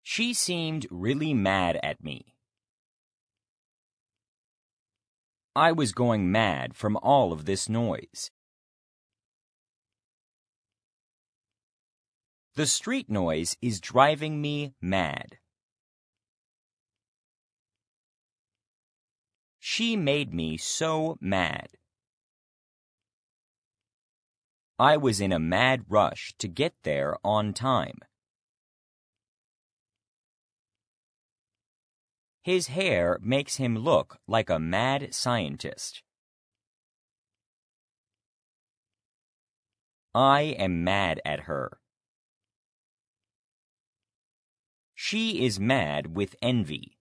She seemed really mad at me. I was going mad from all of this noise. The street noise is driving me mad. She made me so mad. I was in a mad rush to get there on time. His hair makes him look like a mad scientist. I am mad at her. She is mad with envy.